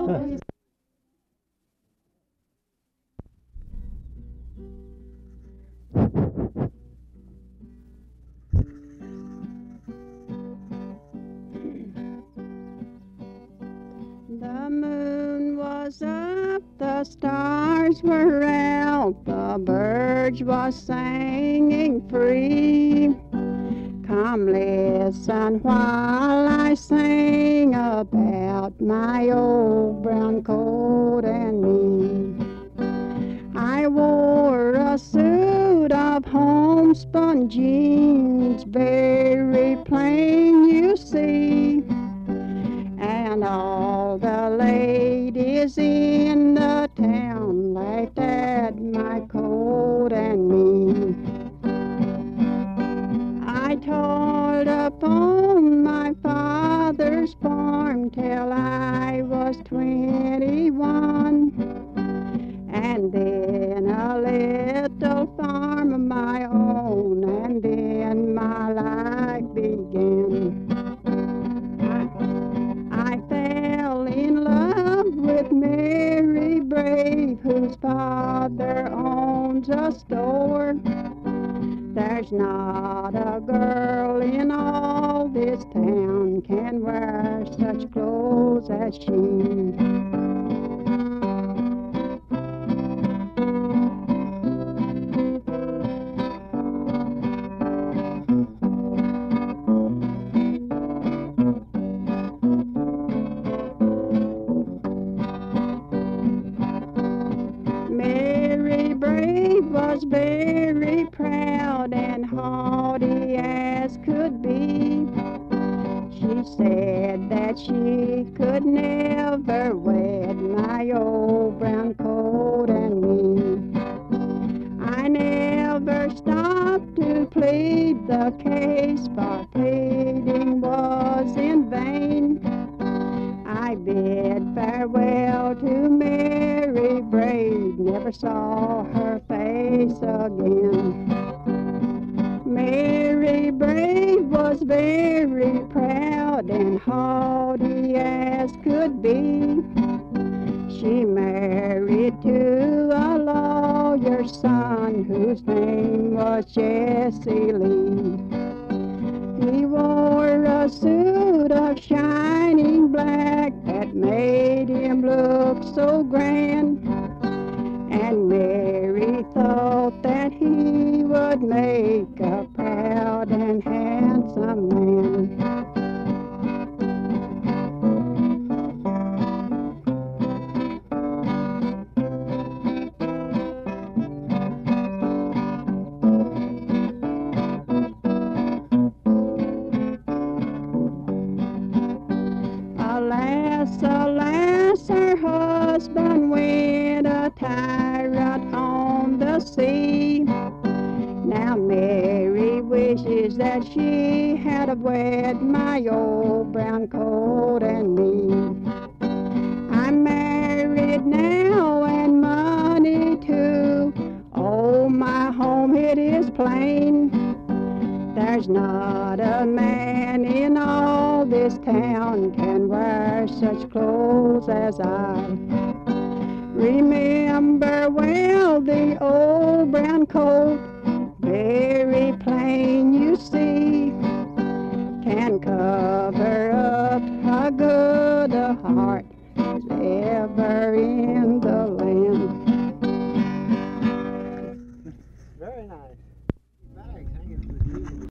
The moon was up, the stars were out, the birds was singing free. Come listen while I sing about my old brown coat and me. I wore a suit of homespun jeans, very plain you see. And all the ladies in the town laughed at my coat and me. I toiled upon my father's farm till I was 21, and then a little farm of my own, and then my life began. I fell in love with Mary Brave, whose father owns a store. There's not a girl in all this town can wear such clothes as she. Mary Brave was very proud and haughty as could be. She said that she could never wed my old brown coat and me. I never stopped to plead the case, for pleading was in vain. I bid farewell to Mary Brave, never saw her face again. Mary Brave was very proud and haughty as could be. She married to a lawyer's son whose name was Jesse Lee. He wore a suit of shining black that made him look so grand, and Mary thought that he would make a proud and handsome man. Alas, alas, her husband went a tyrant on the sea. Now Mary wishes that she had wed my old brown coat and me. I'm married now and money too. Oh, my home, it is plain. There's not a man in all this town can wear such clothes as I. Remember well the old brown coat, very plain you see, can cover up a good heart as ever in the land. Very nice.